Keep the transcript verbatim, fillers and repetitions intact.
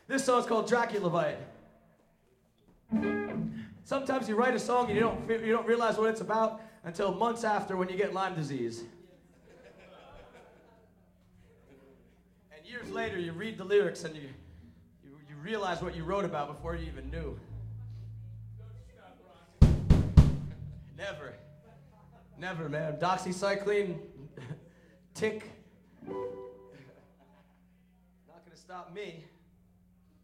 This song's called Draculavite. Sometimes you write a song and you don't you don't realize what it's about until months after when you get Lyme disease. And years later you read the lyrics and you you, you realize what you wrote about before you even knew. Never. Never, man. Doxycycline, tick. Not gonna stop me.